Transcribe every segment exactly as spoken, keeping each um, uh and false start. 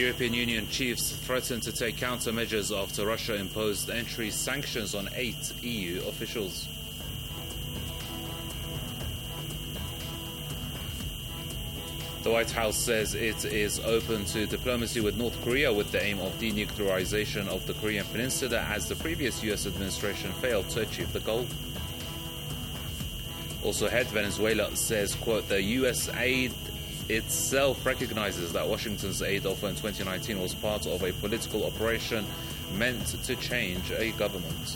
European Union chiefs threatened to take countermeasures after Russia imposed entry sanctions on eight E U officials. The White House says it is open to diplomacy with North Korea with the aim of denuclearization of the Korean Peninsula, as the previous U S administration failed to achieve the goal. Also ahead, Venezuela says, quote, the U S aid itself recognizes that Washington's aid offer in twenty nineteen was part of a political operation meant to change a government.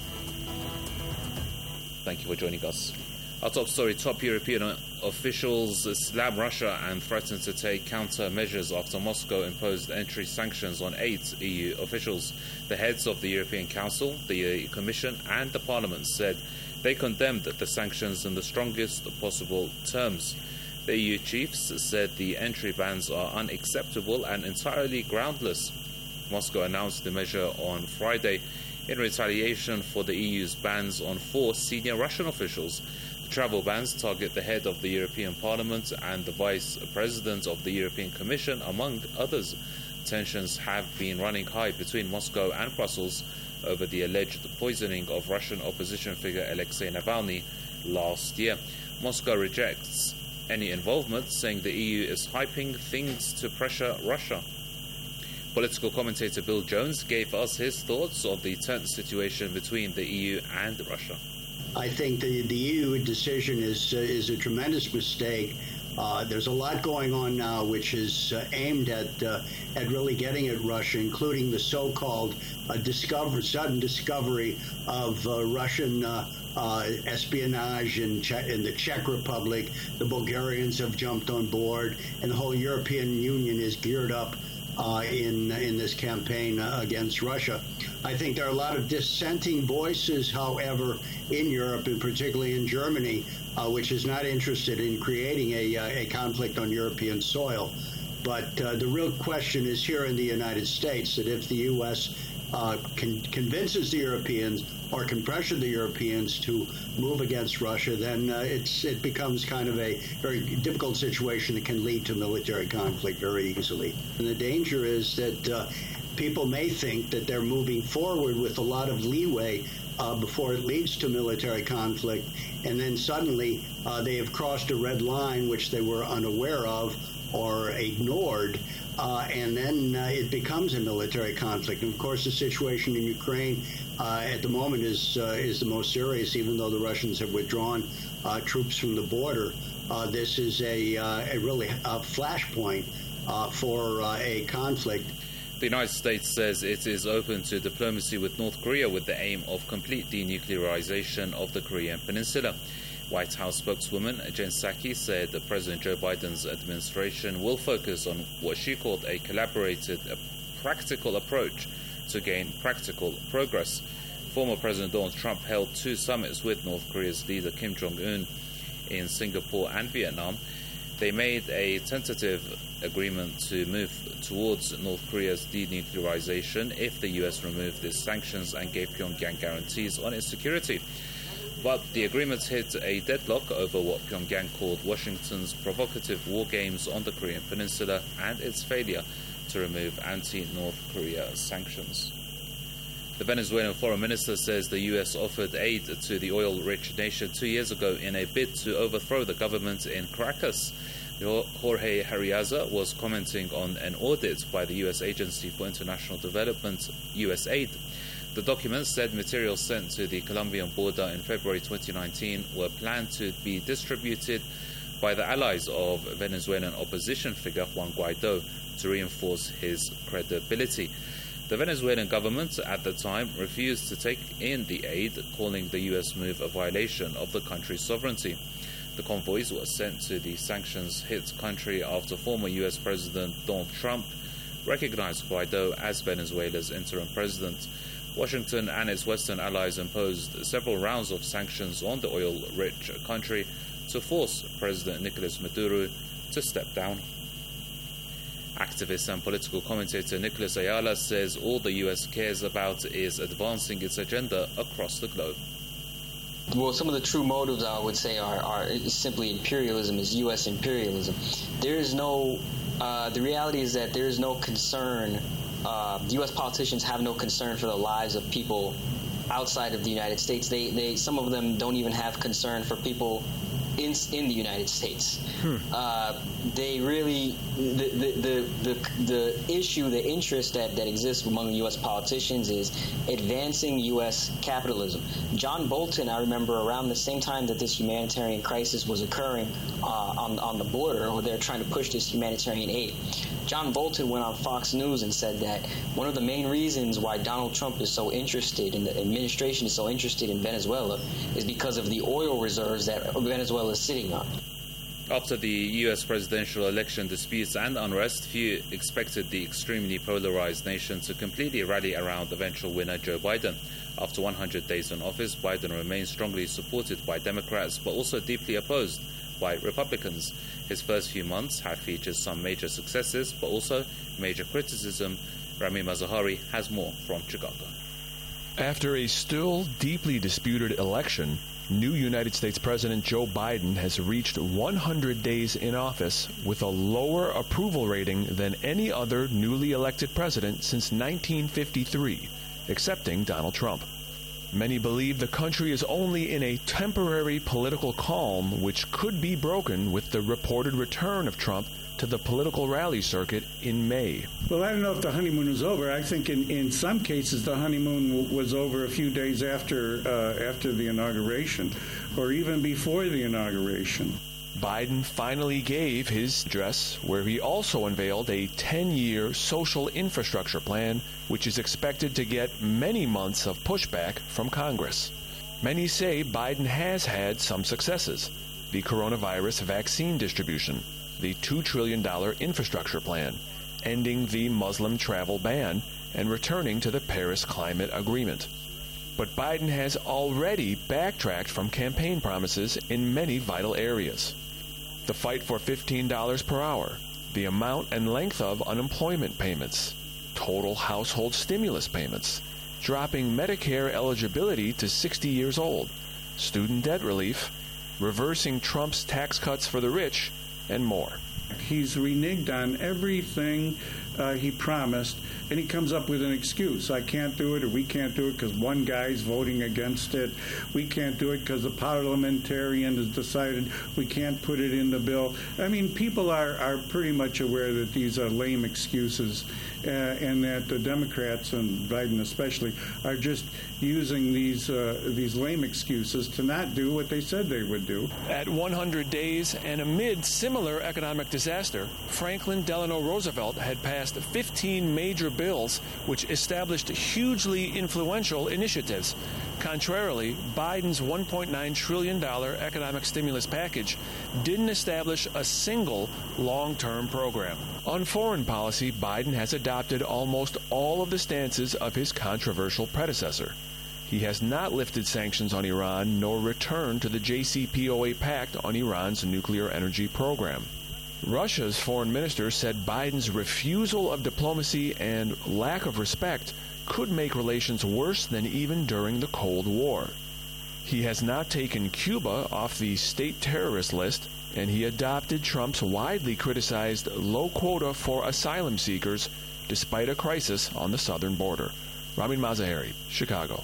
Thank you for joining us. Our top story: top European officials slam Russia and threaten to take countermeasures after Moscow imposed entry sanctions on eight E U officials. The heads of the European Council, the Commission and the Parliament said they condemned the sanctions in the strongest possible terms. The E U chiefs said the entry bans are unacceptable and entirely groundless. Moscow announced the measure on Friday in retaliation for the E U's bans on four senior Russian officials. The travel bans target the head of the European Parliament and the Vice President of the European Commission, among others. Tensions have been running high between Moscow and Brussels over the alleged poisoning of Russian opposition figure Alexei Navalny last year. Moscow rejects any involvement, saying the E U is hyping things to pressure Russia. Political commentator Bill Jones gave us his thoughts on the tense situation between the E U and Russia. I think the, the E U decision is uh, is a tremendous mistake. Uh, there's a lot going on now which is uh, aimed at uh, at really getting at Russia, including the so-called uh, discover, sudden discovery of uh, Russian uh, uh, espionage in, che- in the Czech Republic. The Bulgarians have jumped on board, and the whole European Union is geared up Uh, in in this campaign uh, against Russia. I think there are a lot of dissenting voices, however, in Europe, and particularly in Germany, uh, which is not interested in creating a, uh, a conflict on European soil. But uh, the real question is here in the United States, that if the U S uh, can, convinces the Europeans or can pressure the Europeans to move against Russia, then uh, it's it becomes kind of a very difficult situation that can lead to military conflict very easily. And the danger is that uh, people may think that they're moving forward with a lot of leeway uh, before it leads to military conflict, and then suddenly uh, they have crossed a red line which they were unaware of or ignored, uh, and then uh, it becomes a military conflict. And of course, the situation in Ukraine uh, at the moment is uh, is the most serious, even though the Russians have withdrawn uh, troops from the border. Uh, this is a, uh, a really a flashpoint uh, for uh, a conflict. The United States says it is open to diplomacy with North Korea with the aim of complete denuclearization of the Korean Peninsula. White House spokeswoman Jen Psaki said that President Joe Biden's administration will focus on what she called a collaborated, a practical approach to gain practical progress. Former President Donald Trump held two summits with North Korea's leader Kim Jong-un in Singapore and Vietnam. They made a tentative agreement to move towards North Korea's denuclearization if the U S removed its sanctions and gave Pyongyang guarantees on its security. But the agreements hit a deadlock over what Pyongyang called Washington's provocative war games on the Korean Peninsula and its failure to remove anti-North Korea sanctions. The Venezuelan foreign minister says the U S offered aid to the oil-rich nation two years ago in a bid to overthrow the government in Caracas. Jorge Arriaza was commenting on an audit by the U S Agency for International Development, U S A I D. The document said materials sent to the Colombian border in February twenty nineteen were planned to be distributed by the allies of Venezuelan opposition figure Juan Guaido to reinforce his credibility. The Venezuelan government at the time refused to take in the aid, calling the U S move a violation of the country's sovereignty. The convoys were sent to the sanctions-hit country after former U S President Donald Trump recognized Guaido as Venezuela's interim president. Washington and its Western allies imposed several rounds of sanctions on the oil-rich country to force President Nicolas Maduro to step down. Activist and political commentator Nicholas Ayala says all the U S cares about is advancing its agenda across the globe. Well, some of the true motives, I would say, are, are simply imperialism, is U S imperialism. There is no Uh, the reality is that there is no concern. Uh, U S politicians have no concern for the lives of people outside of the United States. They, they, some of them don't even have concern for people in in the United States. Hmm. Uh, they really the the, the the the issue, the interest that, that exists among U S politicians is advancing U S capitalism. John Bolton, I remember around the same time that this humanitarian crisis was occurring uh, on on the border, where they're trying to push this humanitarian aid. John Bolton went on Fox News and said that one of the main reasons why Donald Trump is so interested, and the administration is so interested in Venezuela, is because of the oil reserves that Venezuela is sitting on. After the U S presidential election disputes and unrest, few expected the extremely polarized nation to completely rally around eventual winner Joe Biden. After one hundred days in office, Biden remains strongly supported by Democrats, but also deeply opposed by Republicans. His first few months have featured some major successes, but also major criticism. Rami Mazahari has more from Chicago. After a still deeply disputed election, new United States President Joe Biden has reached one hundred days in office with a lower approval rating than any other newly elected president since nineteen fifty-three, excepting Donald Trump. Many believe the country is only in a temporary political calm, which could be broken with the reported return of Trump to the political rally circuit in May. Well, I don't know if the honeymoon was over. I think in, in some cases the honeymoon w- was over a few days after uh, after the inauguration, or even before the inauguration. Biden finally gave his address, where he also unveiled a ten-year social infrastructure plan, which is expected to get many months of pushback from Congress. Many say Biden has had some successes: the coronavirus vaccine distribution, the two trillion dollars infrastructure plan, ending the Muslim travel ban, and returning to the Paris Climate Agreement. But Biden has already backtracked from campaign promises in many vital areas. The fight for fifteen dollars per hour, the amount and length of unemployment payments, total household stimulus payments, dropping Medicare eligibility to sixty years old, student debt relief, reversing Trump's tax cuts for the rich, and more. He's reneged on everything uh, he promised, and he comes up with an excuse. I can't do it, or we can't do it because one guy's voting against it. We can't do it because the parliamentarian has decided we can't put it in the bill. I mean, people are, are pretty much aware that these are lame excuses, uh, and that the Democrats, and Biden especially, are just using these uh, these lame excuses to not do what they said they would do. At one hundred days and amid similar economic disaster, Franklin Delano Roosevelt had passed fifteen major bills which established hugely influential initiatives. Contrarily, Biden's one point nine trillion dollars economic stimulus package didn't establish a single long-term program. On foreign policy, Biden has adopted almost all of the stances of his controversial predecessor. He has not lifted sanctions on Iran nor returned to the J C P O A pact on Iran's nuclear energy program. Russia's foreign minister said Biden's refusal of diplomacy and lack of respect could make relations worse than even during the Cold War. He has not taken Cuba off the state terrorist list, and he adopted Trump's widely criticized low quota for asylum seekers despite a crisis on the southern border. Ramin Mazahari, Chicago.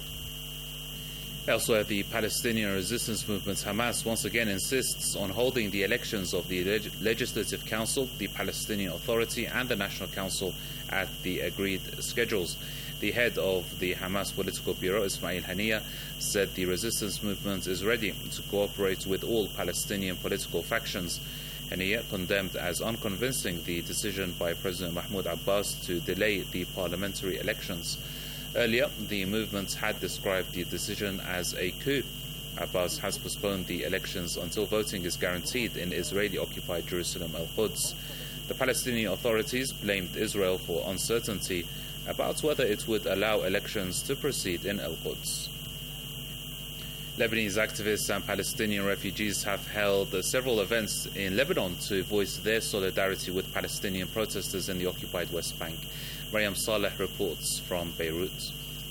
Elsewhere, the Palestinian resistance movement Hamas once again insists on holding the elections of the Leg- Legislative Council, the Palestinian Authority, and the National Council at the agreed schedules. The head of the Hamas Political Bureau, Ismail Haniyeh, said the resistance movement is ready to cooperate with all Palestinian political factions. Haniyeh condemned as unconvincing the decision by President Mahmoud Abbas to delay the parliamentary elections. Earlier, the movement had described the decision as a coup. Abbas has postponed the elections until voting is guaranteed in Israeli-occupied Jerusalem al-Quds. The Palestinian authorities blamed Israel for uncertainty about whether it would allow elections to proceed in al-Quds. Lebanese activists and Palestinian refugees have held several events in Lebanon to voice their solidarity with Palestinian protesters in the occupied West Bank. Mariam Saleh reports from Beirut.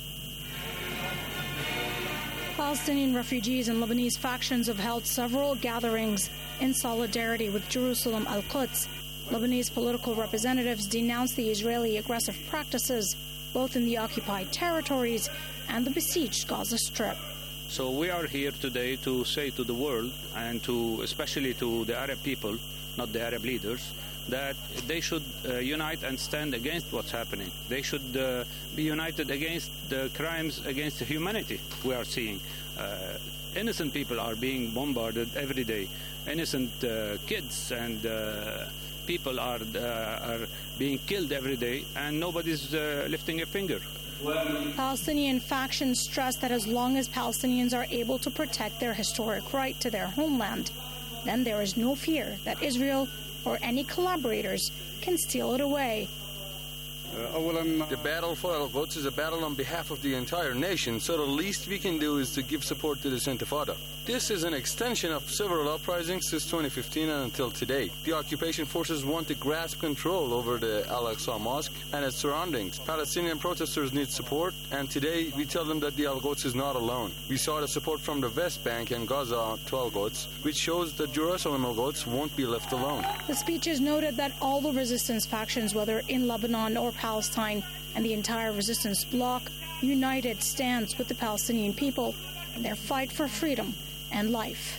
Palestinian refugees and Lebanese factions have held several gatherings in solidarity with Jerusalem al-Quds. Lebanese political representatives denounced the Israeli aggressive practices, both in the occupied territories and the besieged Gaza Strip. So we are here today to say to the world, and to especially to the Arab people, not the Arab leaders, that they should uh, unite and stand against what's happening. They should uh, be united against the crimes against humanity we are seeing. Uh, innocent people are being bombarded every day. Innocent uh, kids and uh, people are uh, are being killed every day, and nobody's uh, lifting a finger. Palestinian factions stress that as long as Palestinians are able to protect their historic right to their homeland, then there is no fear that Israel or any collaborators can steal it away. The battle for Al-Quds is a battle on behalf of the entire nation, so the least we can do is to give support to this Intifada. This is an extension of several uprisings since twenty fifteen and until today. The occupation forces want to grasp control over the Al-Aqsa Mosque and its surroundings. Palestinian protesters need support, and today we tell them that the Al-Quds is not alone. We saw the support from the West Bank and Gaza to Al-Quds, which shows that Jerusalem Al-Quds won't be left alone. The speeches noted that all the resistance factions, whether in Lebanon or Palestine, and the entire resistance bloc, united stands with the Palestinian people in their fight for freedom and life.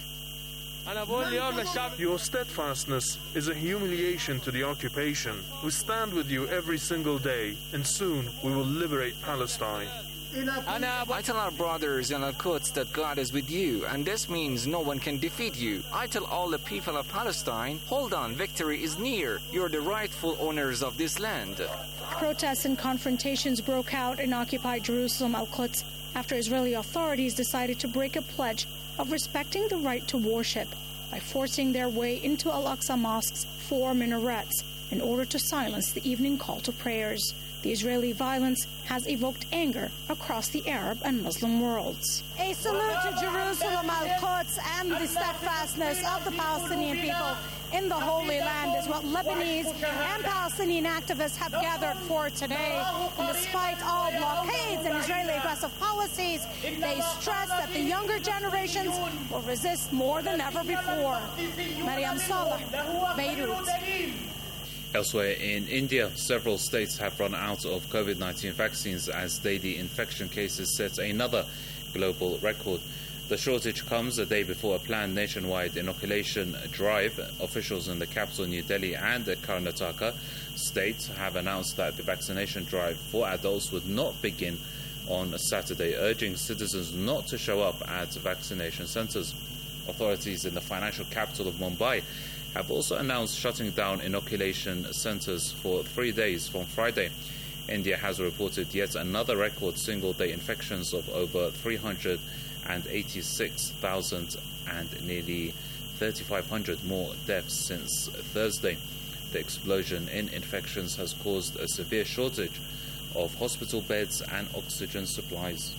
Your steadfastness is a humiliation to the occupation. We stand with you every single day, and soon we will liberate Palestine. I tell our brothers in Al-Quds that God is with you, and this means no one can defeat you. I tell all the people of Palestine, hold on, victory is near. You're the rightful owners of this land. Protests and confrontations broke out in occupied Jerusalem Al-Quds after Israeli authorities decided to break a pledge of respecting the right to worship by forcing their way into Al-Aqsa Mosque's four minarets in order to silence the evening call to prayers. The Israeli violence has evoked anger across the Arab and Muslim worlds. A salute to Jerusalem, Al-Quds, and the steadfastness of the Palestinian people in the Holy Land is what Lebanese and Palestinian activists have gathered for today. And despite all blockades and Israeli aggressive policies, they stress that the younger generations will resist more than ever before. Mariam Saleh, Beirut. Elsewhere in India, several states have run out of COVID nineteen vaccines as daily infection cases set another global record. The shortage comes a day before a planned nationwide inoculation drive. Officials in the capital, New Delhi, and the Karnataka states have announced that the vaccination drive for adults would not begin on Saturday, urging citizens not to show up at vaccination centres. Authorities in the financial capital of Mumbai have also announced shutting down inoculation centres for three days from Friday. India has reported yet another record single-day infections of over three hundred eighty-six thousand and nearly thirty-five hundred more deaths since Thursday. The explosion in infections has caused a severe shortage of hospital beds and oxygen supplies.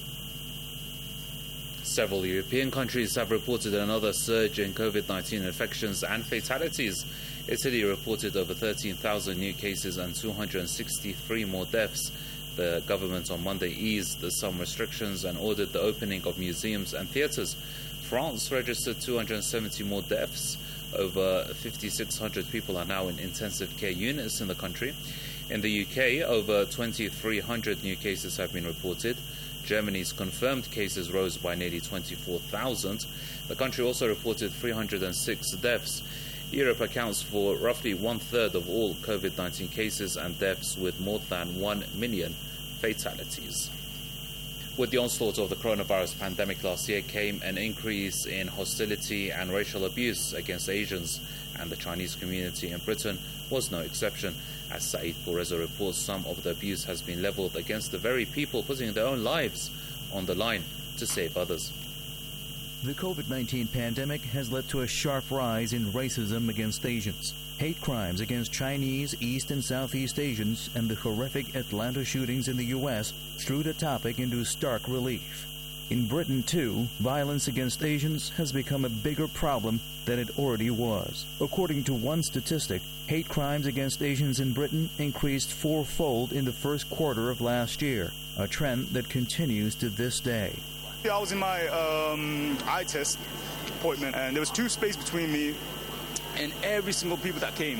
Several European countries have reported another surge in COVID nineteen infections and fatalities. Italy reported over thirteen thousand new cases and two hundred sixty-three more deaths. The government on Monday eased some restrictions and ordered the opening of museums and theatres. France registered two hundred seventy more deaths. Over five thousand six hundred people are now in intensive care units in the country. In the U K, over two thousand three hundred new cases have been reported. Germany's confirmed cases rose by nearly twenty-four thousand. The country also reported three hundred six deaths. Europe accounts for roughly one-third of all COVID nineteen cases and deaths, with more than one million fatalities. With the onslaught of the coronavirus pandemic last year came an increase in hostility and racial abuse against Asians, and the Chinese community in Britain was no exception. As Saeed Pourreza reports, some of the abuse has been levelled against the very people putting their own lives on the line to save others. The COVID nineteen pandemic has led to a sharp rise in racism against Asians. Hate crimes against Chinese, East and Southeast Asians, and the horrific Atlanta shootings in the U S threw the topic into stark relief. In Britain, too, violence against Asians has become a bigger problem than it already was. According to one statistic, hate crimes against Asians in Britain increased fourfold in the first quarter of last year, a trend that continues to this day. I was in my um, eye test appointment, and there was two spaces between me and every single people that came.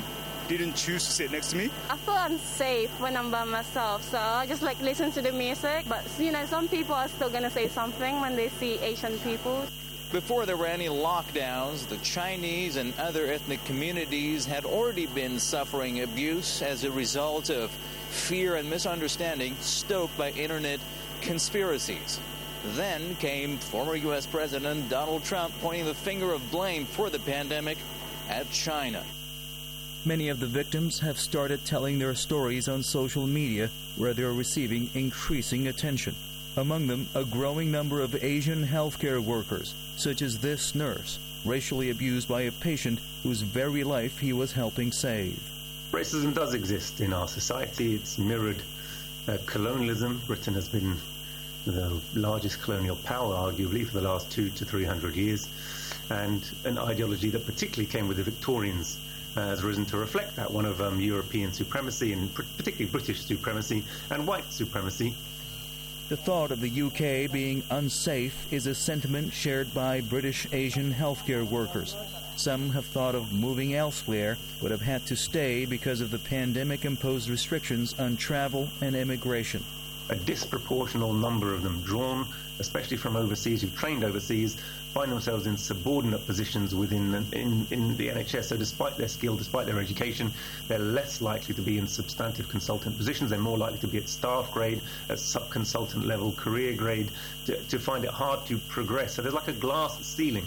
didn't choose to sit next to me. I feel unsafe when I'm by myself, so I just like listen to the music. But, you know, some people are still going to say something when they see Asian people. Before there were any lockdowns, the Chinese and other ethnic communities had already been suffering abuse as a result of fear and misunderstanding stoked by internet conspiracies. Then came former U S President Donald Trump pointing the finger of blame for the pandemic at China. Many of the victims have started telling their stories on social media, where they're receiving increasing attention. Among them, a growing number of Asian healthcare workers, such as this nurse, racially abused by a patient whose very life he was helping save. Racism does exist in our society. It's mirrored uh, colonialism. Britain has been the largest colonial power, arguably, for the last two to three hundred years, and an ideology that particularly came with the Victorians uh, has risen to reflect that, one of um, European supremacy, and pr- particularly British supremacy and white supremacy. The thought of the U K being unsafe is a sentiment shared by British Asian healthcare workers. Some have thought of moving elsewhere, but have had to stay because of the pandemic-imposed restrictions on travel and immigration. A disproportional number of them, drawn especially from overseas, who've trained overseas, find themselves in subordinate positions within the, in, in the N H S. So despite their skill, despite their education, they're less likely to be in substantive consultant positions. They're more likely to be at staff grade, at sub-consultant level, career grade, to, to find it hard to progress. So there's like a glass ceiling.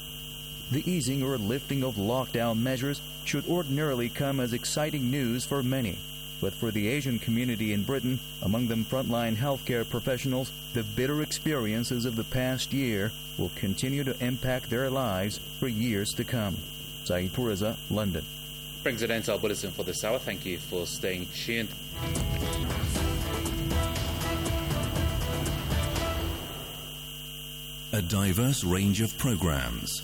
The easing or lifting of lockdown measures should ordinarily come as exciting news for many. But for the Asian community in Britain, among them frontline healthcare professionals, the bitter experiences of the past year will continue to impact their lives for years to come. Saeed Puriza, London. Brings an end to our bulletin for this hour. Thank you for staying tuned. A diverse range of programs.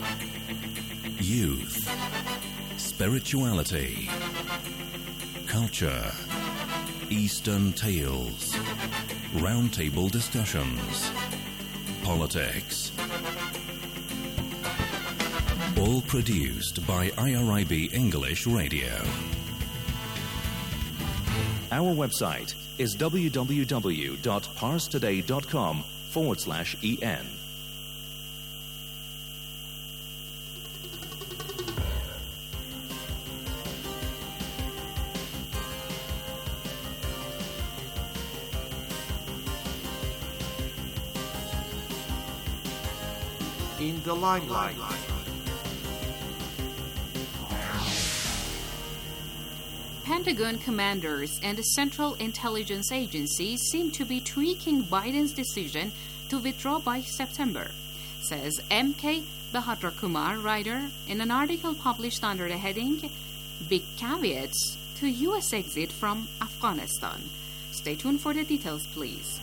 Youth. Spirituality. Culture, Eastern Tales, roundtable discussions, politics. All produced by I R I B English Radio. Our website is www.parstoday.com forward slash en. In the limelight. Pentagon commanders and the Central Intelligence Agency seem to be tweaking Biden's decision to withdraw by September, says M K Bahadra Kumar, writer, in an article published under the heading Big Caveats to U S Exit from Afghanistan. Stay tuned for the details, please.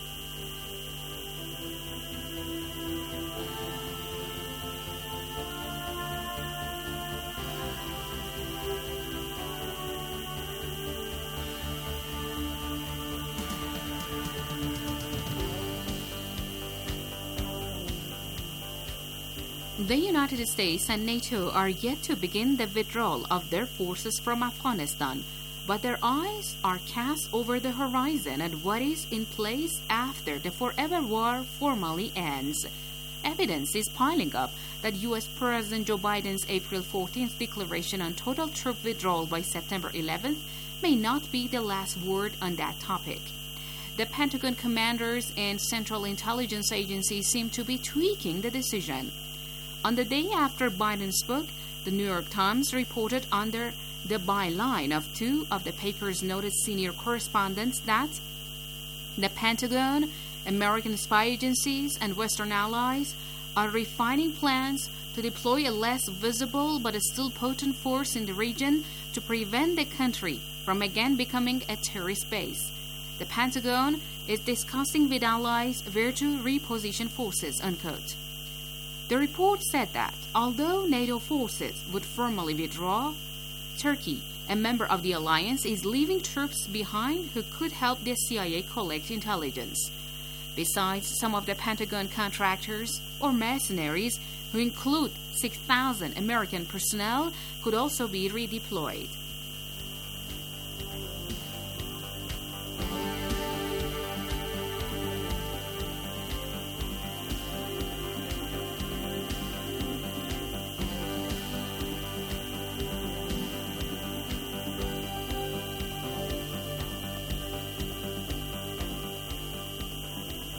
The United States and NATO are yet to begin the withdrawal of their forces from Afghanistan, but their eyes are cast over the horizon at what is in place after the forever war formally ends. Evidence is piling up that U S President Joe Biden's April fourteenth declaration on total troop withdrawal by September eleventh may not be the last word on that topic. The Pentagon commanders and Central Intelligence Agency seem to be tweaking the decision. On the day after Biden spoke, the New York Times reported under the byline of two of the paper's noted senior correspondents that the Pentagon, American spy agencies, and Western allies are refining plans to deploy a less visible but a still potent force in the region to prevent the country from again becoming a terrorist base. The Pentagon is discussing with allies where to reposition forces, unquote. The report said that, although NATO forces would formally withdraw, Turkey, a member of the alliance, is leaving troops behind who could help the C I A collect intelligence. Besides, some of the Pentagon contractors or mercenaries, who include six thousand American personnel, could also be redeployed.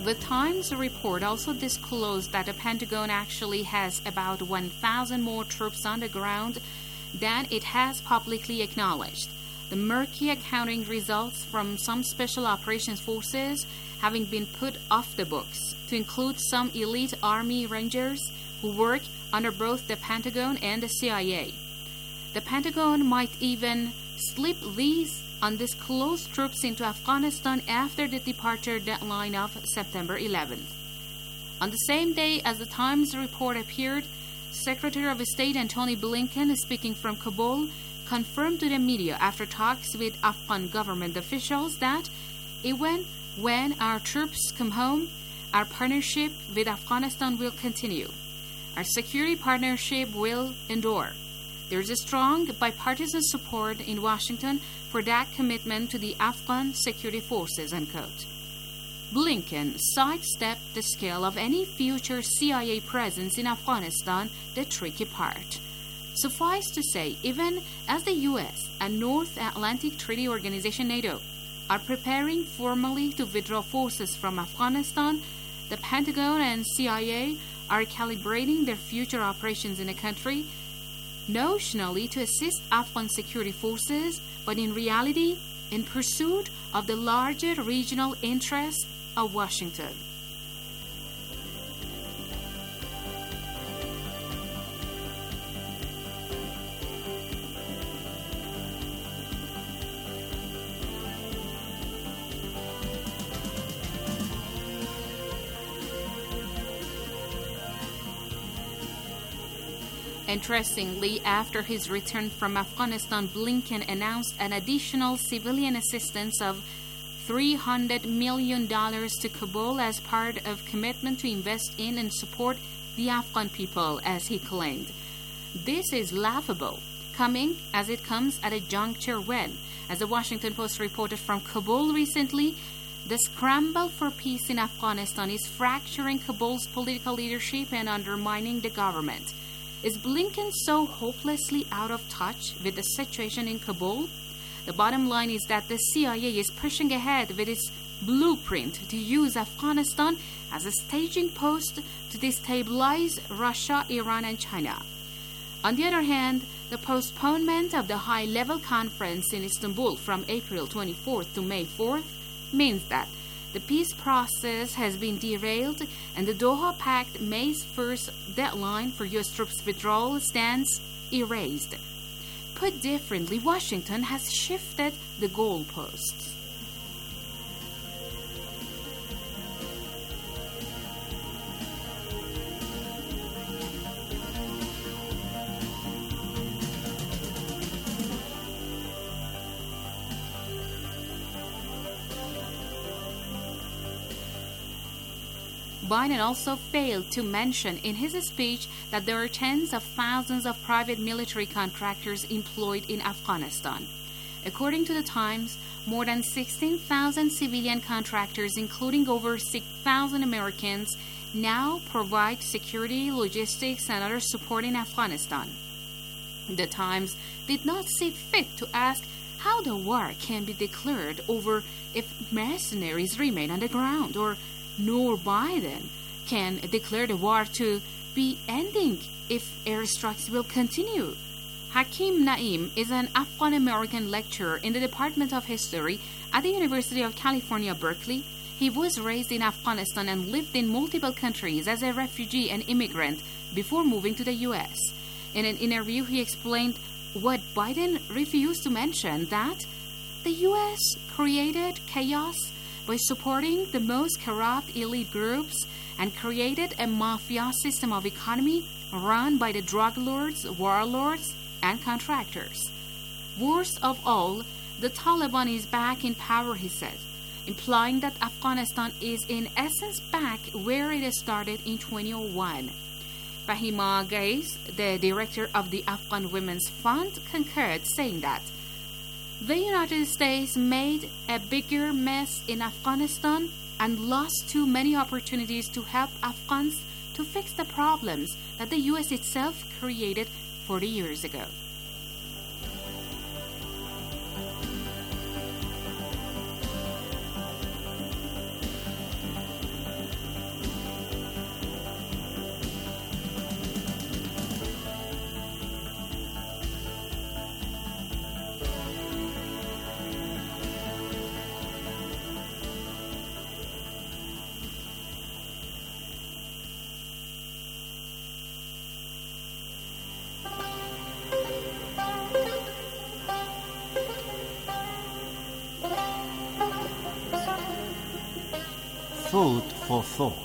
The Times report also disclosed that the Pentagon actually has about one thousand more troops on the ground than it has publicly acknowledged. The murky accounting results from some special operations forces having been put off the books, to include some elite Army Rangers who work under both the Pentagon and the C I A. The Pentagon might even slip these undisclosed troops into Afghanistan after the departure deadline of September eleventh. On the same day as the Times report appeared, Secretary of State Antony Blinken, speaking from Kabul, confirmed to the media after talks with Afghan government officials that even when our troops come home, our partnership with Afghanistan will continue. Our security partnership will endure. There is a strong bipartisan support in Washington for that commitment to the Afghan security forces, unquote. Blinken sidestepped the scale of any future C I A presence in Afghanistan, the tricky part. Suffice to say, even as the U S and North Atlantic Treaty Organization NATO are preparing formally to withdraw forces from Afghanistan, the Pentagon and C I A are calibrating their future operations in the country, notionally to assist Afghan security forces, but in reality, in pursuit of the larger regional interests of Washington. Interestingly, after his return from Afghanistan, Blinken announced an additional civilian assistance of three hundred million dollars to Kabul as part of commitment to invest in and support the Afghan people, as he claimed. This is laughable, coming as it comes at a juncture when, as the Washington Post reported from Kabul recently, the scramble for peace in Afghanistan is fracturing Kabul's political leadership and undermining the government. Is Blinken so hopelessly out of touch with the situation in Kabul? The bottom line is that the C I A is pushing ahead with its blueprint to use Afghanistan as a staging post to destabilize Russia, Iran, and China. On the other hand, the postponement of the high-level conference in Istanbul from April twenty-fourth to May fourth means that the peace process has been derailed and the Doha Pact May first deadline for U S troops withdrawal stands erased. Put differently, Washington has shifted the goalposts. Biden also failed to mention in his speech that there are tens of thousands of private military contractors employed in Afghanistan. According to the Times, more than sixteen thousand civilian contractors, including over six thousand Americans, now provide security, logistics, and other support in Afghanistan. The Times did not see fit to ask how the war can be declared over if mercenaries remain on the ground, or nor Biden can declare the war to be ending if airstrikes will continue. Hakim Naim is an Afghan-American lecturer in the Department of History at the University of California, Berkeley. He was raised in Afghanistan and lived in multiple countries as a refugee and immigrant before moving to the U S. In an interview, he explained what Biden refused to mention, that the U S created chaos by supporting the most corrupt elite groups and created a mafia system of economy run by the drug lords, warlords, and contractors. Worst of all, the Taliban is back in power, he said, implying that Afghanistan is in essence back where it started in twenty oh one. Fahima Gais, the director of the Afghan Women's Fund, concurred, saying that the United States made a bigger mess in Afghanistan and lost too many opportunities to help Afghans to fix the problems that the U S itself created forty years ago. Food for thought.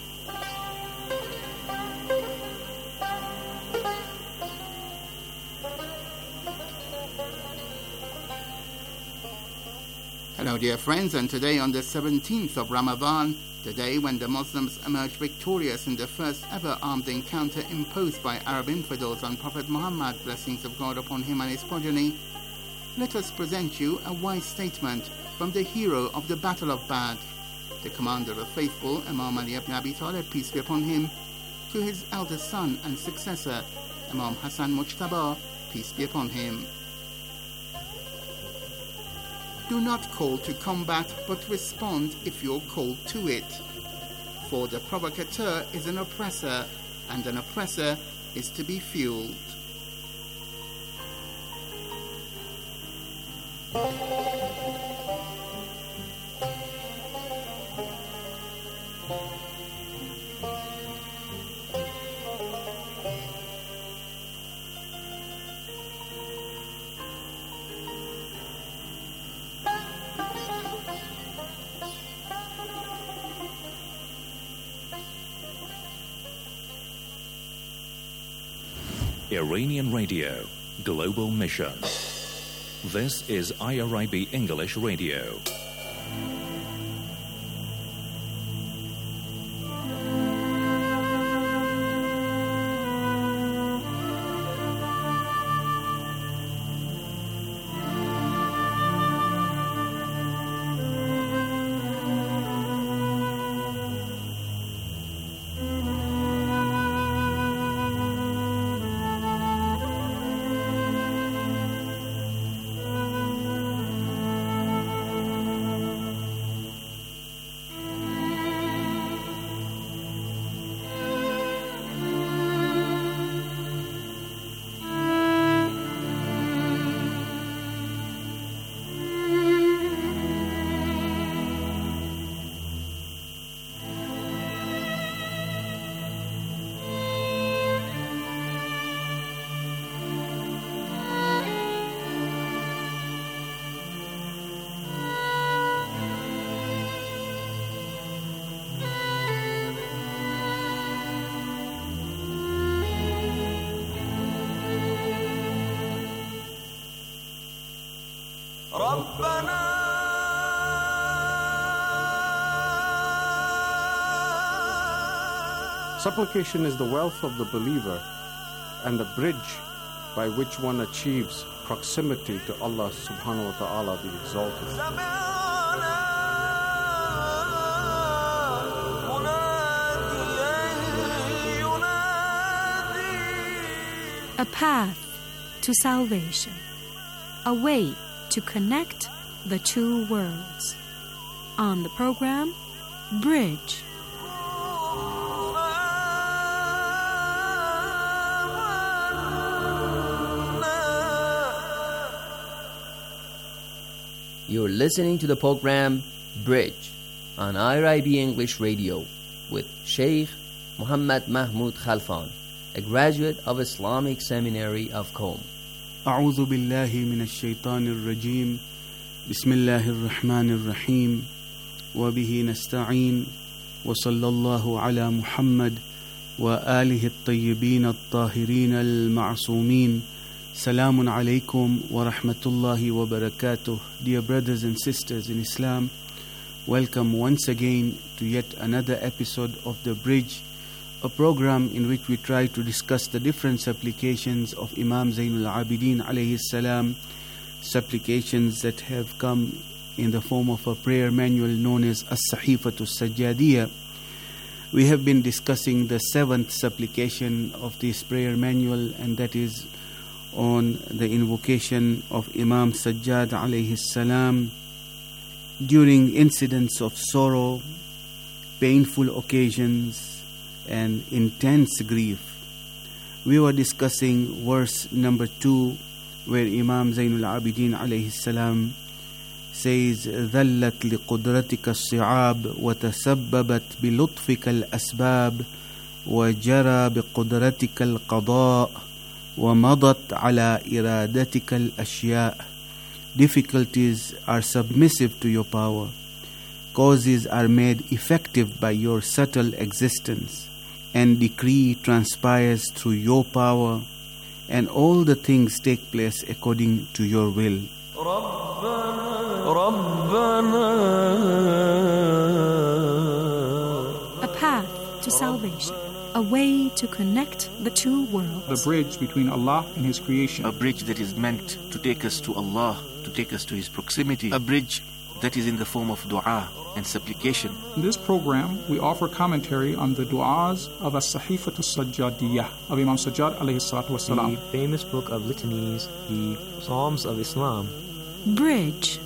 Hello dear friends, and today on the seventeenth of Ramadan, the day when the Muslims emerged victorious in the first ever armed encounter imposed by Arab infidels on Prophet Muhammad, blessings of God upon him and his progeny, let us present you a wise statement from the hero of the Battle of Badr, the commander of faithful, Imam Ali ibn Abi Talib, peace be upon him, to his eldest son and successor, Imam Hassan Mujtaba, peace be upon him. Do not call to combat, but respond if you're called to it. For the provocateur is an oppressor, and an oppressor is to be fueled. Iranian Radio, Global Mission. This is I R I B English Radio. Supplication is the wealth of the believer and the bridge by which one achieves proximity to Allah subhanahu wa ta'ala, the Exalted. A path to salvation, a way to connect the two worlds. On the program, Bridge. You're listening to the program Bridge on I R I B English Radio with Sheikh Muhammad Mahmoud Khalfan, a graduate of Islamic Seminary of Qom. أعوذ بالله من الشيطان الرجيم بسم الله الرحمن الرحيم وبه نستعين وصلى الله على محمد وآله الطيبين الطاهرين المعصومين. Salamun alaykum wa rahmatullahi wa barakatuh. Dear brothers and sisters in Islam, welcome once again to yet another episode of The Bridge, a program in which we try to discuss the different supplications of Imam Zainul Abidin alayhi salam, supplications that have come in the form of a prayer manual known as As-Sahifatu Sajjadiyya. We have been discussing the seventh supplication of this prayer manual, and that is on the invocation of Imam Sajjad alayhi salam during incidents of sorrow, painful occasions, and intense grief. We were discussing verse number two, where Imam Zainul Abidin alayhi salam says, ذلت لقدرتك الصعاب وتسببت بلطفك الأسباب وجرى بقدرتك القضاء ومضت على إرادتك الأشياء. Difficulties are submissive to your power. Causes are made effective by your subtle existence, and decree transpires through your power, and all the things take place according to your will. A path to salvation, a way to connect the two worlds. The bridge between Allah and His creation. A bridge that is meant to take us to Allah, to take us to His proximity. A bridge that is in the form of dua and supplication. In this program, we offer commentary on the du'as of As-Sahifatu Sajjadiyah of Imam Sajjad alayhi salatu wasalam. The famous book of litanies, the Psalms of Islam. Bridge.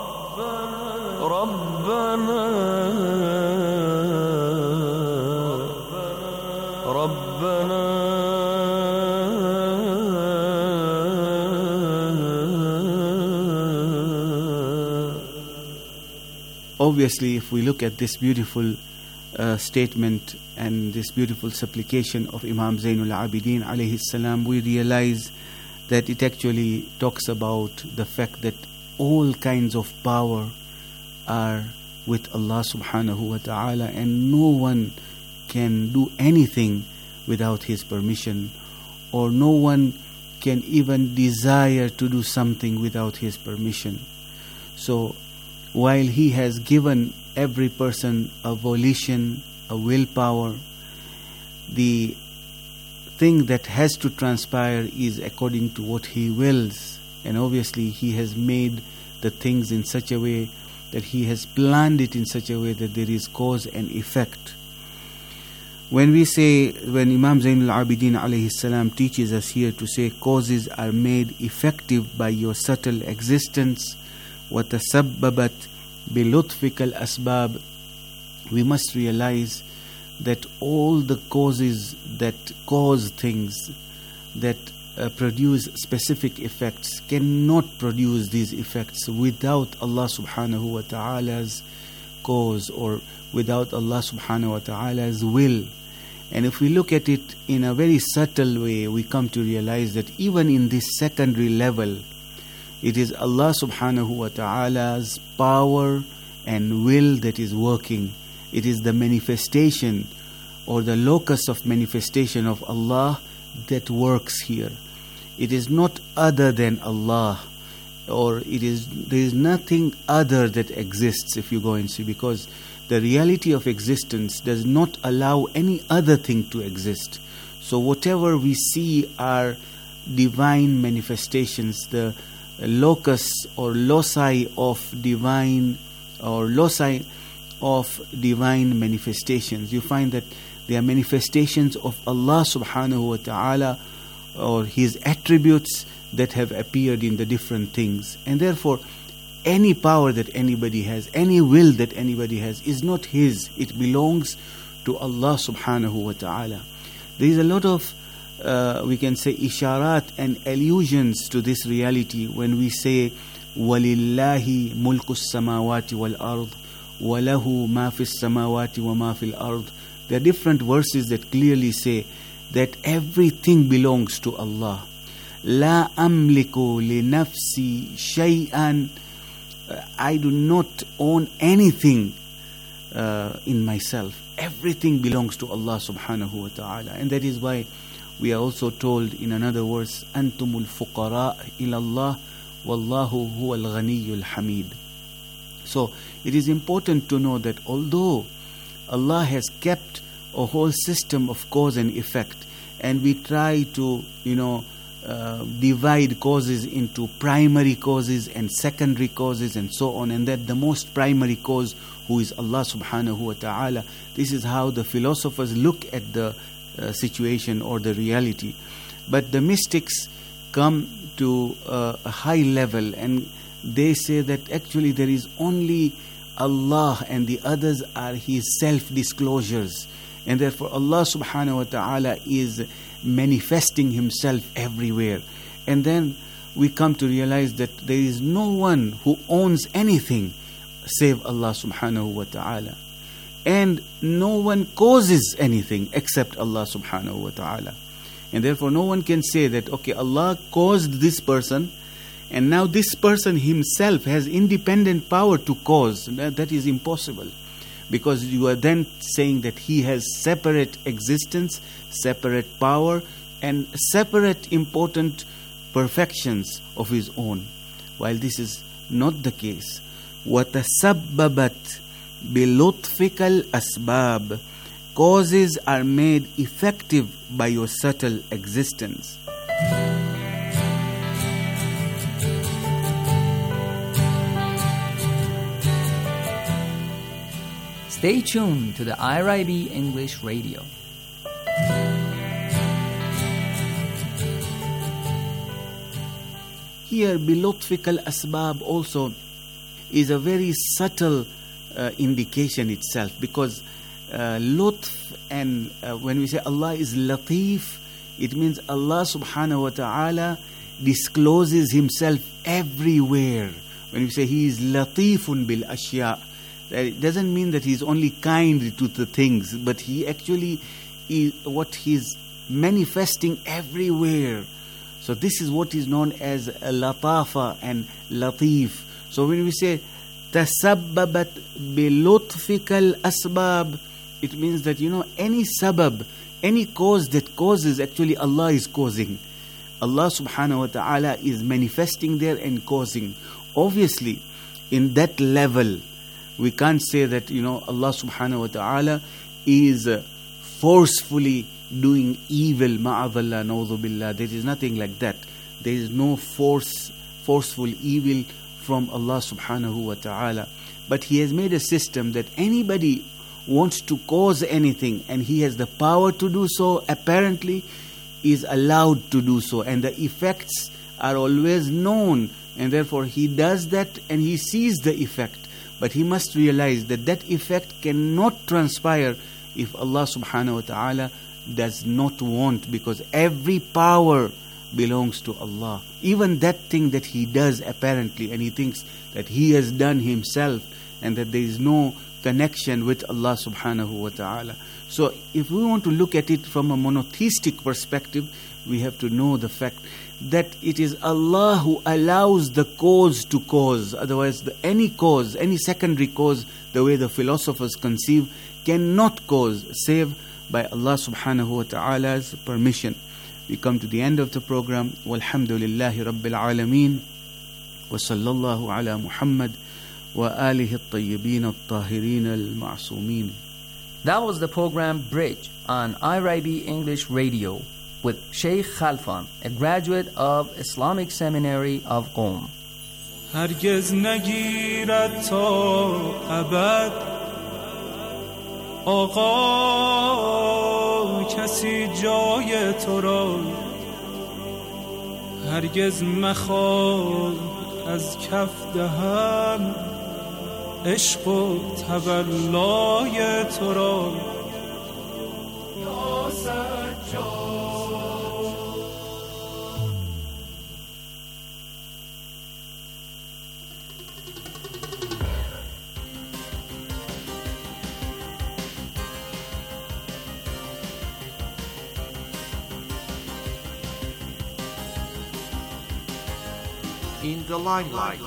Obviously, if we look at this beautiful uh, statement and this beautiful supplication of Imam Zainul Abidin alayhi salam, we realize that it actually talks about the fact that all kinds of power are with Allah subhanahu wa ta'ala, and no one can do anything without His permission, or no one can even desire to do something without His permission. So while He has given every person a volition, a willpower, the thing that has to transpire is according to what He wills. And obviously He has made the things in such a way that He has planned it in such a way that there is cause and effect. When we say, when Imam Zainul Abidin alayhi salam teaches us here to say causes are made effective by your subtle existence, وَتَسَبَّبَتْ بِلُطْفِكَ الْأَسْبَابِ, we must realize that all the causes that cause things, that uh, produce specific effects, cannot produce these effects without Allah subhanahu wa ta'ala's cause, or without Allah subhanahu wa ta'ala's will. And if we look at it in a very subtle way, we come to realize that even in this secondary level, it is Allah subhanahu wa ta'ala's power and will that is working. It is the manifestation or the locus of manifestation of Allah that works here. It is not other than Allah, or it is there is nothing other that exists, if you go and see, because the reality of existence does not allow any other thing to exist. So whatever we see are divine manifestations, the locus or loci of divine or loci of divine manifestations. You find that they are manifestations of Allah subhanahu wa ta'ala, or His attributes that have appeared in the different things. And therefore, any power that anybody has, any will that anybody has, is not his. It belongs to Allah subhanahu wa ta'ala. There is a lot of Uh, we can say isharat and allusions to this reality when we say وَلِلَّهِ مُلْكُ السَّمَاوَاتِ وَالْأَرْضِ وَلَهُ مَا فِي السَّمَاوَاتِ وَمَا فِي الْأَرْضِ. There are different verses that clearly say that everything belongs to Allah. لَا أَمْلِكُ لِنَفْسِي شَيْئًا, I do not own anything uh, in myself. Everything belongs to Allah subhanahu wa ta'ala. And that is why we are also told in another verse, أَنْتُمُ الْفُقَرَاءِ إِلَى اللَّهِ وَاللَّهُ هُوَ الْغَنِيُّ الْحَمِيدُ. So it is important to know that although Allah has kept a whole system of cause and effect, and we try to, you know, uh, divide causes into primary causes and secondary causes and so on, and that the most primary cause, who is Allah subhanahu wa ta'ala, this is how the philosophers look at the Uh, situation or the reality. But the mystics come to uh, a high level, and they say that actually there is only Allah and the others are His self-disclosures, and therefore Allah subhanahu wa ta'ala is manifesting Himself everywhere. And then we come to realize that there is no one who owns anything save Allah subhanahu wa ta'ala. And no one causes anything except Allah subhanahu wa ta'ala. And therefore no one can say that, okay, Allah caused this person And now this person himself has independent power to cause. That, that is impossible. Because you are then saying that he has separate existence, separate power, and separate important perfections of his own. While this is not the case. وَتَسَبَّبَتْ بِلُطْفِكَ الْأَسْبَابِ. Causes are made effective by your subtle existence. Stay tuned to the I R I B English Radio. Here, bilutfik al-asbab also is a very subtle uh, indication itself, because uh, lutf, and uh, when we say Allah is latif, it means Allah subhanahu wa ta'ala discloses himself everywhere. When we say he is latifun bil ashya, it doesn't mean that he is only kind to the things, but he actually is what he is manifesting everywhere. So this is what is known as latafa and latif. So when we say tasabbabat bilutfikal asbab, it means that, you know, any sabab, any cause that causes, actually Allah is causing. Allah subhanahu wa ta'ala is manifesting there and causing. Obviously, in that level, we can't say that, you know, Allah subhanahu wa ta'ala is uh, forcefully doing evil, ma'adallah, na'udhu billah. There is nothing like that. There is no force, forceful evil from Allah subhanahu wa ta'ala. But He has made a system that anybody wants to cause anything and he has the power to do so, apparently is allowed to do so. And the effects are always known. And therefore he does that and he sees the effect. But he must realize that that effect cannot transpire if Allah subhanahu wa ta'ala does not want, because every power belongs to Allah. Even that thing that he does apparently, and he thinks that he has done himself and that there is no connection with Allah subhanahu wa ta'ala. So if we want to look at it from a monotheistic perspective, we have to know the fact that it is Allah who allows the cause to cause. Otherwise, the, any cause, any secondary cause, the way the philosophers conceive, cannot cause save by Allah subhanahu wa ta'ala's permission. We come to the end of the program. Walhamdulillahi Rabbil Alameen. Wa sallallahu ala Muhammad wa alihi at-tayyibin at-tahirin al-ma'sumin. That was the program Bridge on I R I B English Radio with Sheikh Khalfan, a graduate of Islamic Seminary of Qom. هرگز نگیرد تا ابد آقا کسی جای تو را، هرگز مخواه از کف دهم عشق و تولای تو را. یا سجاد In the limelight.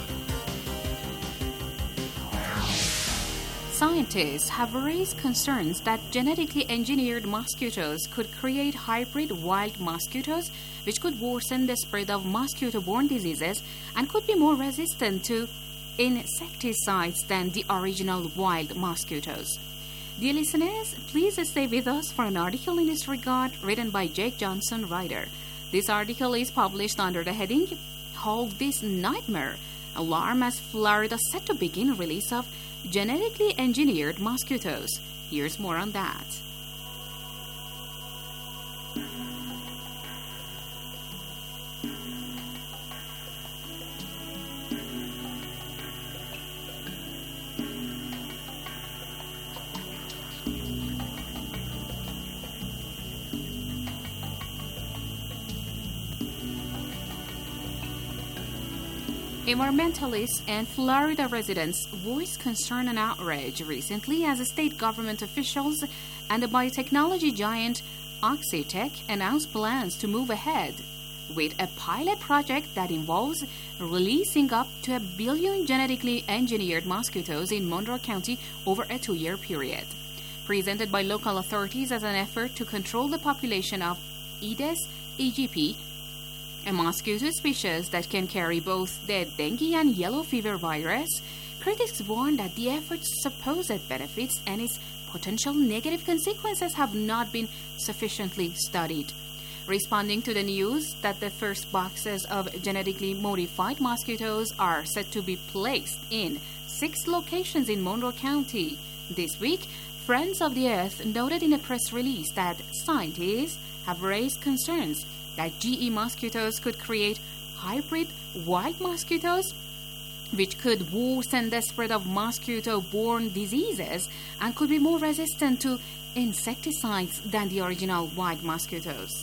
Scientists have raised concerns that genetically engineered mosquitoes could create hybrid wild mosquitoes, which could worsen the spread of mosquito-borne diseases and could be more resistant to insecticides than the original wild mosquitoes. Dear listeners, please stay with us for an article in this regard written by Jake Johnson, writer. This article is published under the heading Hold This Nightmare. Alarm as Florida set to begin release of genetically engineered mosquitoes. Here's more on that. Environmentalists and Florida residents voiced concern and outrage recently as state government officials and the biotechnology giant Oxitec announced plans to move ahead with a pilot project that involves releasing up to a billion genetically engineered mosquitoes in Monroe County over a two-year period. Presented by local authorities as an effort to control the population of Aedes aegypti, a mosquito species that can carry both the dengue and yellow fever virus, critics warn that the effort's supposed benefits and its potential negative consequences have not been sufficiently studied. Responding to the news that the first boxes of genetically modified mosquitoes are set to be placed in six locations in Monroe County this week, Friends of the Earth noted in a press release that scientists have raised concerns that G E mosquitoes could create hybrid wild mosquitoes, which could worsen the spread of mosquito-borne diseases and could be more resistant to insecticides than the original wild mosquitoes.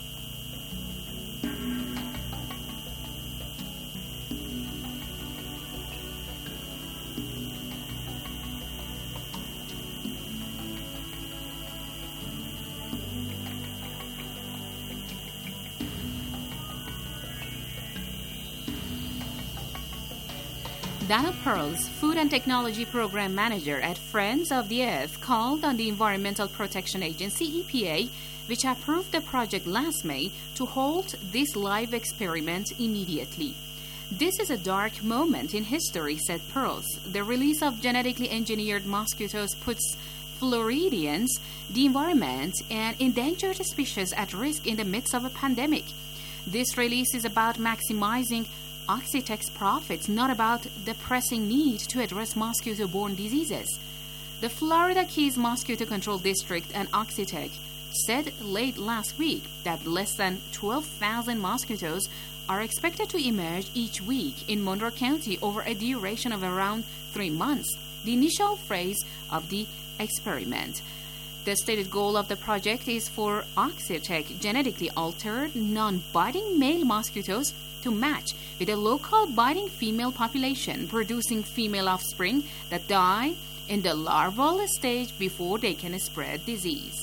Dana Pearls, Food and Technology Program Manager at Friends of the Earth, called on the Environmental Protection Agency, E P A, which approved the project last May, to halt this live experiment immediately. This is a dark moment in history, said Pearls. The release of genetically engineered mosquitoes puts Floridians, the environment, and endangered species at risk in the midst of a pandemic. This release is about maximizing Oxitec's profits, not about the pressing need to address mosquito-borne diseases. The Florida Keys Mosquito Control District and Oxitec said late last week that less than twelve thousand mosquitoes are expected to emerge each week in Monroe County over a duration of around three months, the initial phase of the experiment. The stated goal of the project is for Oxitec genetically altered, non-biting male mosquitoes to match with a local biting female population, producing female offspring that die in the larval stage before they can spread disease.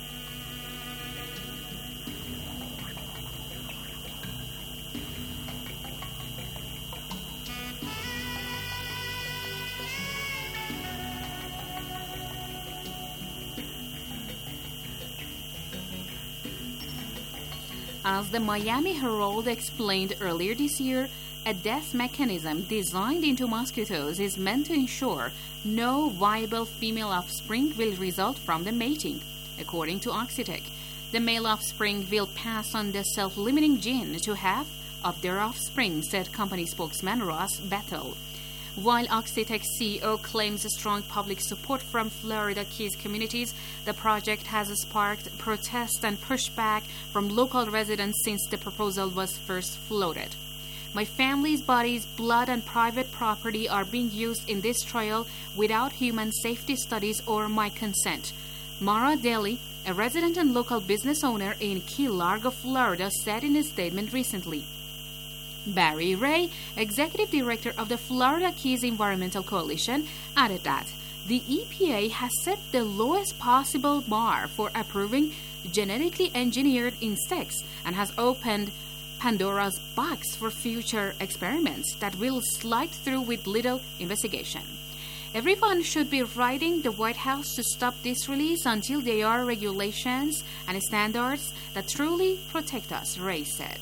As the Miami Herald explained earlier this year, a death mechanism designed into mosquitoes is meant to ensure no viable female offspring will result from the mating. According to Oxitec, the male offspring will pass on the self-limiting gene to half of their offspring, said company spokesman Ross Battle. While Oxitec C E O claims strong public support from Florida Keys communities, the project has sparked protest and pushback from local residents since the proposal was first floated. My family's bodies, blood, and private property are being used in this trial without human safety studies or my consent. Mara Daly, a resident and local business owner in Key Largo, Florida, said in a statement recently. Barry Ray, executive director of the Florida Keys Environmental Coalition, added that the E P A has set the lowest possible bar for approving genetically engineered insects and has opened Pandora's box for future experiments that will slide through with little investigation. Everyone should be writing the White House to stop this release until there are regulations and standards that truly protect us, Ray said.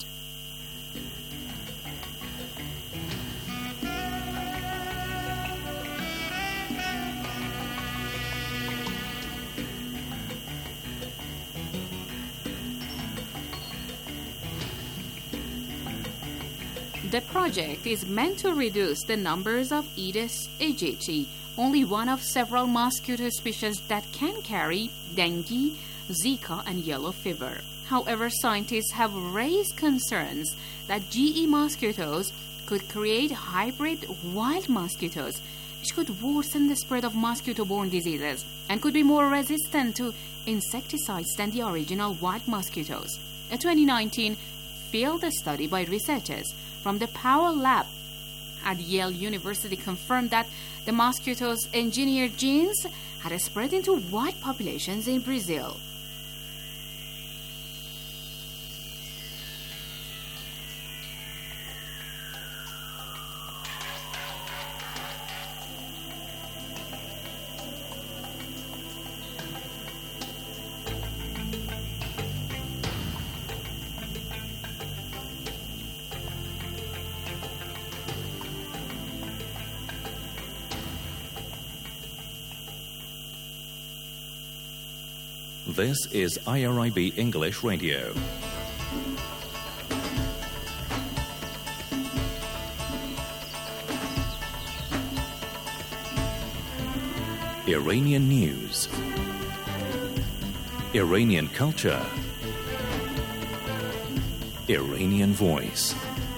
The project is meant to reduce the numbers of Aedes aegypti, only one of several mosquito species that can carry dengue, Zika, and yellow fever. However, scientists have raised concerns that G E mosquitoes could create hybrid wild mosquitoes, which could worsen the spread of mosquito-borne diseases and could be more resistant to insecticides than the original wild mosquitoes. A twenty nineteen field study by researchers from the Powell Lab at Yale University confirmed that the mosquitoes' engineered genes had spread into wild populations in Brazil. This is I R I B English Radio. Iranian news, Iranian culture, Iranian voice.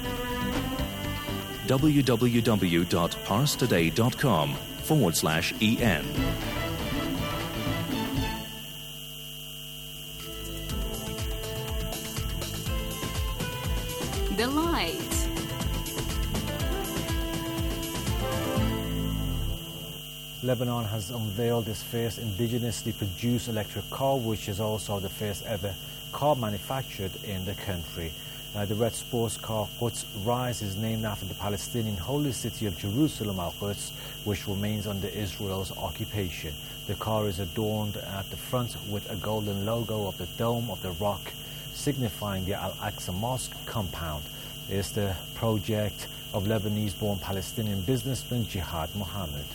www.parstoday.com forward slash EN. The light. Lebanon has unveiled its first indigenously produced electric car, which is also the first ever car manufactured in the country. Uh, the red sports car Quds Rise is named after the Palestinian holy city of Jerusalem, Al-Quds, which remains under Israel's occupation. The car is adorned at the front with a golden logo of the Dome of the Rock, signifying the Al-Aqsa Mosque compound. It is the project of Lebanese-born Palestinian businessman Jihad Mohammed.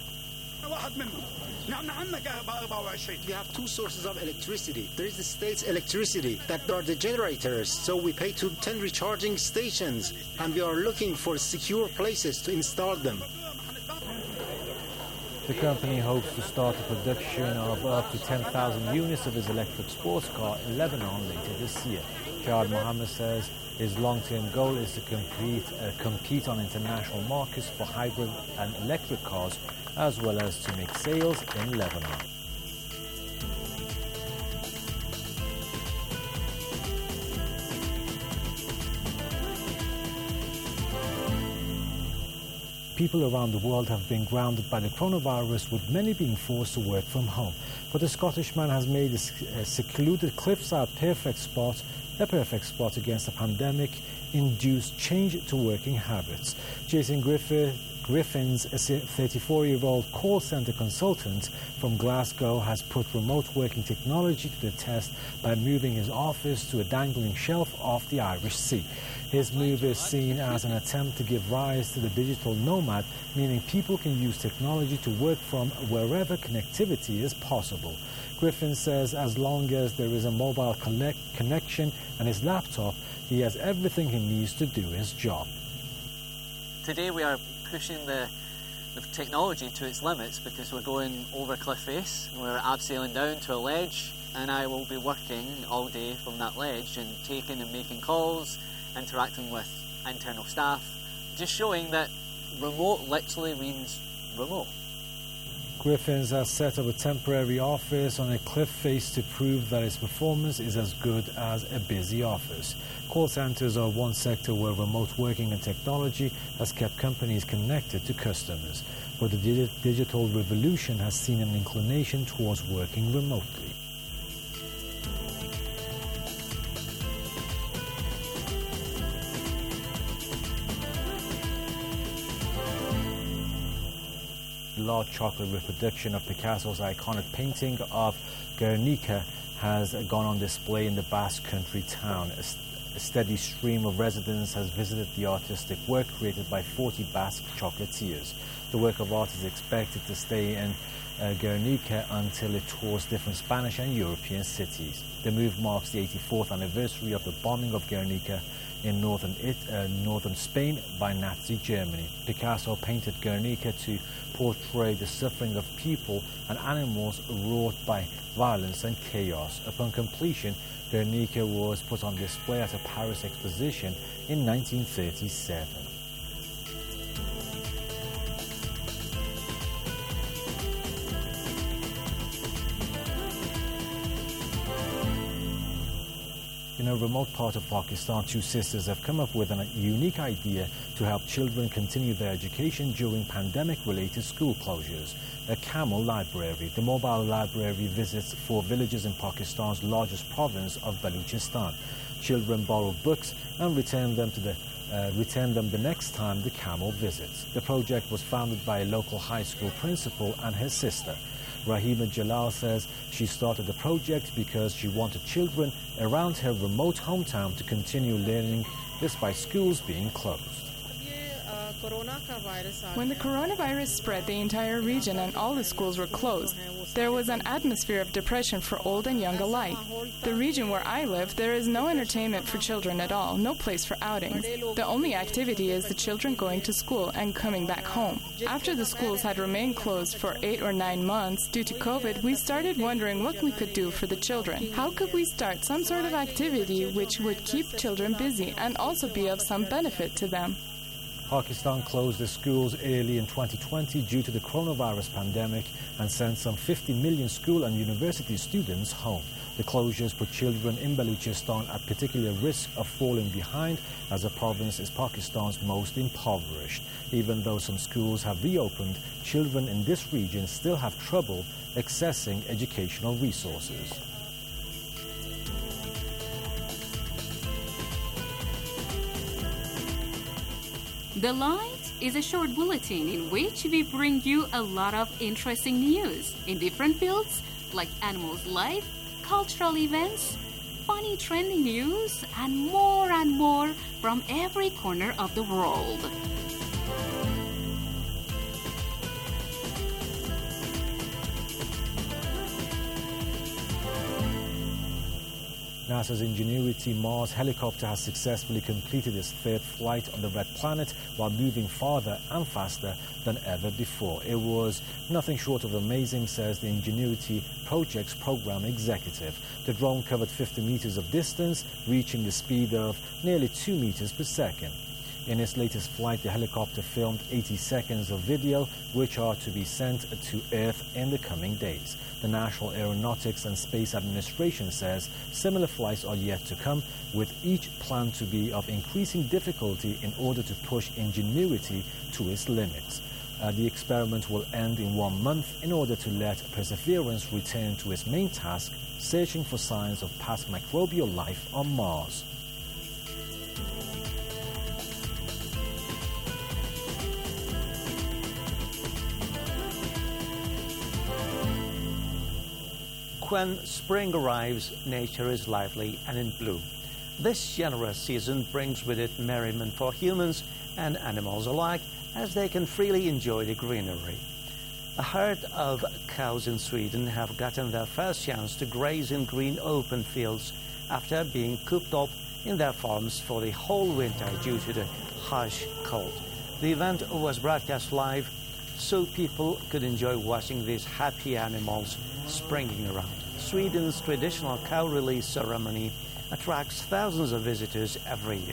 We have two sources of electricity. There is the state's electricity, that are the generators, so we pay to ten recharging stations, and we are looking for secure places to install them. The company hopes to start the production of up to ten thousand units of its electric sports car in Lebanon later this year. Jihad Mohammed says his long-term goal is to compete, uh, compete on international markets for hybrid and electric cars, as well as to make sales in Lebanon. People around the world have been grounded by the coronavirus, with many being forced to work from home. But the Scottish man has made a secluded cliffside perfect spot, a perfect spot against the pandemic-induced change to working habits. Jason Griffith Griffin's a thirty-four-year-old call centre consultant from Glasgow has put remote working technology to the test by moving his office to a dangling shelf off the Irish Sea. His move is seen as an attempt to give rise to the digital nomad, meaning people can use technology to work from wherever connectivity is possible. Griffin says as long as there is a mobile connect connection and his laptop, he has everything he needs to do his job. Today we are pushing the, the technology to its limits because we're going over a cliff face, we're abseiling down to a ledge, and I will be working all day from that ledge and taking and making calls, interacting with internal staff, just showing that remote literally means remote. Griffins has set up a temporary office on a cliff face to prove that its performance is as good as a busy office. Call centres are one sector where remote working and technology has kept companies connected to customers, but the digi- digital revolution has seen an inclination towards working remotely. Large chocolate reproduction of Picasso's iconic painting of Guernica has gone on display in the Basque Country town. A, st- a steady stream of residents has visited the artistic work created by forty Basque chocolatiers. The work of art is expected to stay in uh, Guernica until it tours different Spanish and European cities. The move marks the eighty-fourth anniversary of the bombing of Guernica in northern, it, uh, northern Spain by Nazi Germany. Picasso painted Guernica to portray the suffering of people and animals wrought by violence and chaos. Upon completion, Guernica was put on display at a Paris exposition in nineteen thirty-seven. In a remote part of Pakistan, two sisters have come up with a unique idea to help children continue their education during pandemic-related school closures. A camel library. The mobile library visits four villages in Pakistan's largest province of Balochistan. Children borrow books and return them to the uh, return them the next time the camel visits. The project was founded by a local high school principal and her sister. Rahima Jalal says she started the project because she wanted children around her remote hometown to continue learning despite schools being closed. ये When the coronavirus spread, the entire region and all the schools were closed. There was an atmosphere of depression for old and young alike. The region where I live, there is no entertainment for children at all, no place for outings. The only activity is the children going to school and coming back home. After the schools had remained closed for eight or nine months due to COVID, we started wondering what we could do for the children. How could we start some sort of activity which would keep children busy and also be of some benefit to them? Pakistan closed its schools early in twenty twenty due to the coronavirus pandemic and sent some fifty million school and university students home. The closures put children in Balochistan at particular risk of falling behind, as the province is Pakistan's most impoverished. Even though some schools have reopened, children in this region still have trouble accessing educational resources. The Light is a short bulletin in which we bring you a lot of interesting news in different fields like animals' life, cultural events, funny trending news, and more and more from every corner of the world. NASA's Ingenuity Mars helicopter has successfully completed its third flight on the Red Planet while moving farther and faster than ever before. It was nothing short of amazing, says the Ingenuity Project's program executive. The drone covered fifty meters of distance, reaching the speed of nearly two meters per second. In its latest flight, the helicopter filmed eighty seconds of video, which are to be sent to Earth in the coming days. The National Aeronautics and Space Administration says similar flights are yet to come, with each planned to be of increasing difficulty in order to push Ingenuity to its limits. Uh, the experiment will end in one month in order to let Perseverance return to its main task, searching for signs of past microbial life on Mars. When spring arrives, nature is lively and in bloom. This generous season brings with it merriment for humans and animals alike, as they can freely enjoy the greenery. A herd of cows in Sweden have gotten their first chance to graze in green open fields after being cooped up in their farms for the whole winter due to the harsh cold. The event was broadcast live so people could enjoy watching these happy animals springing around. Sweden's traditional cow release ceremony attracts thousands of visitors every year.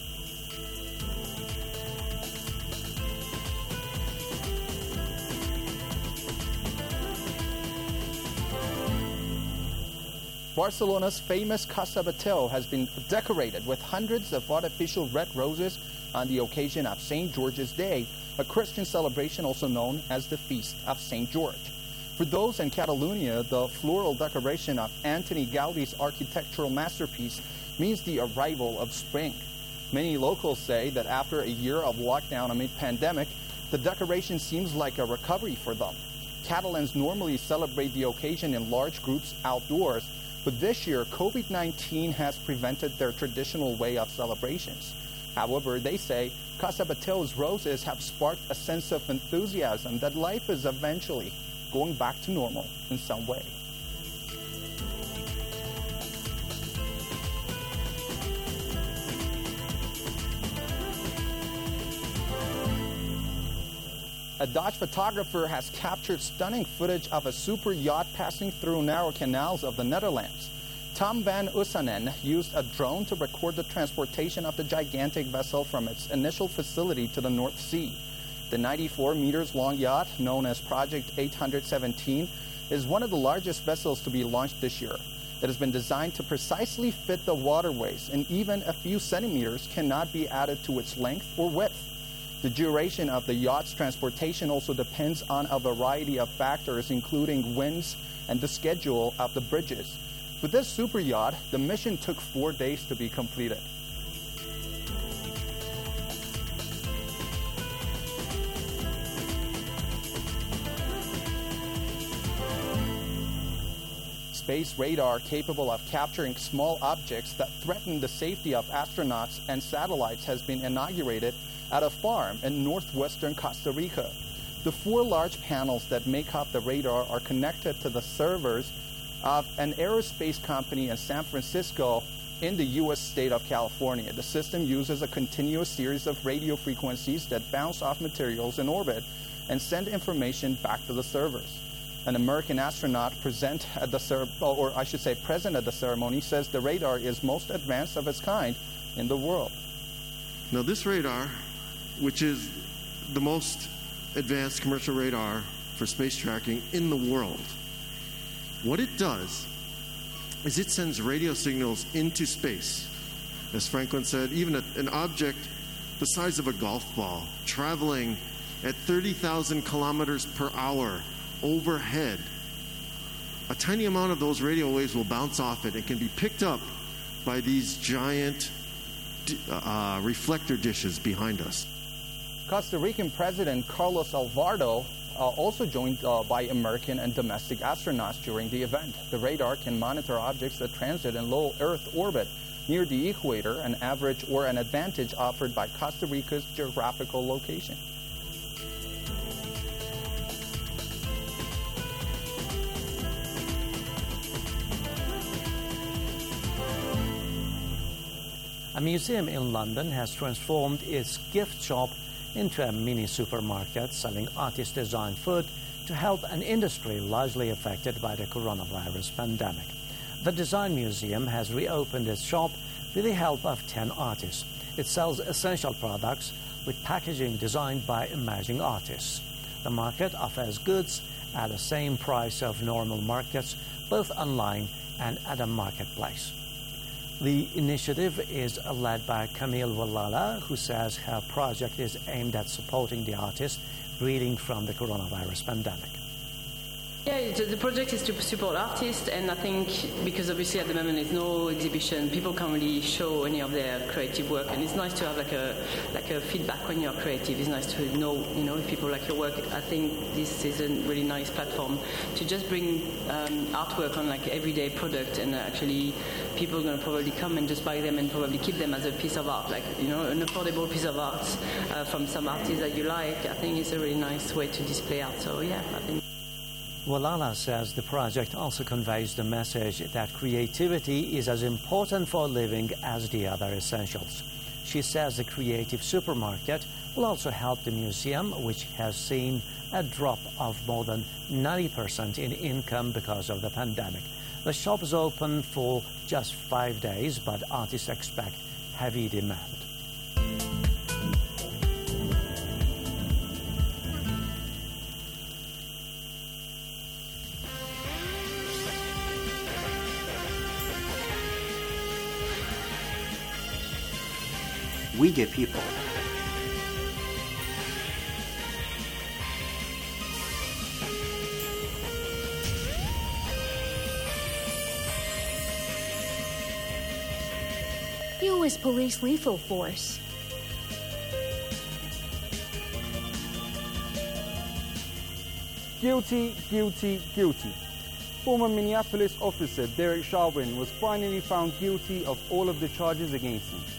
Barcelona's famous Casa Batlló has been decorated with hundreds of artificial red roses on the occasion of Saint George's Day, a Christian celebration also known as the Feast of Saint George. For those in Catalonia, the floral decoration of Antoni Gaudi's architectural masterpiece means the arrival of spring. Many locals say that after a year of lockdown amid pandemic, the decoration seems like a recovery for them. Catalans normally celebrate the occasion in large groups outdoors, but this year COVID nineteen has prevented their traditional way of celebrations. However, they say Casa Batlló's roses have sparked a sense of enthusiasm that life is eventually going back to normal in some way. A Dutch photographer has captured stunning footage of a super yacht passing through narrow canals of the Netherlands. Tom van Usanen used a drone to record the transportation of the gigantic vessel from its initial facility to the North Sea. The ninety-four meters long yacht, known as Project eight hundred seventeen, is one of the largest vessels to be launched this year. It has been designed to precisely fit the waterways, and even a few centimeters cannot be added to its length or width. The duration of the yacht's transportation also depends on a variety of factors, including winds and the schedule of the bridges. With this super yacht, the mission took four days to be completed. Space radar capable of capturing small objects that threaten the safety of astronauts and satellites has been inaugurated at a farm in northwestern Costa Rica. The four large panels that make up the radar are connected to the servers of an aerospace company in San Francisco in the U S state of California. The system uses a continuous series of radio frequencies that bounce off materials in orbit and send information back to the servers. An American astronaut present at the cer- or I should say present at the ceremony says the radar is most advanced of its kind in the world. Now this radar, which is the most advanced commercial radar for space tracking in the world, what it does is it sends radio signals into space. As Franklin said, even a, an object the size of a golf ball traveling at thirty thousand kilometers per hour overhead, a tiny amount of those radio waves will bounce off it and can be picked up by these giant uh, reflector dishes behind us. Costa Rican President Carlos Alvarado uh, also joined uh, by American and domestic astronauts during the event. The radar can monitor objects that transit in low Earth orbit near the equator, an average or an advantage offered by Costa Rica's geographical location. A museum in London has transformed its gift shop into a mini supermarket selling artist-designed food to help an industry largely affected by the coronavirus pandemic. The Design Museum has reopened its shop with the help of ten artists. It sells essential products with packaging designed by emerging artists. The market offers goods at the same price of normal markets, both online and at a marketplace. The initiative is led by Camille Wallala, who says her project is aimed at supporting the artists reeling from the coronavirus pandemic. Yeah, the project is to support artists, and I think because obviously at the moment there's no exhibition, people can't really show any of their creative work, and it's nice to have like a like a feedback when you're creative. It's nice to know, you know, if people like your work. I think this is a really nice platform to just bring um, artwork on like everyday product, and actually people are going to probably come and just buy them and probably keep them as a piece of art, like, you know, an affordable piece of art uh, from some artist that you like. I think it's a really nice way to display art. So yeah, I think. Wallala says the project also conveys the message that creativity is as important for living as the other essentials. She says the creative supermarket will also help the museum, which has seen a drop of more than ninety percent in income because of the pandemic. The shop is open for just five days, but artists expect heavy demand. We the people. U S Police Lethal Force. Guilty, guilty, guilty. Former Minneapolis officer Derek Chauvin was finally found guilty of all of the charges against him.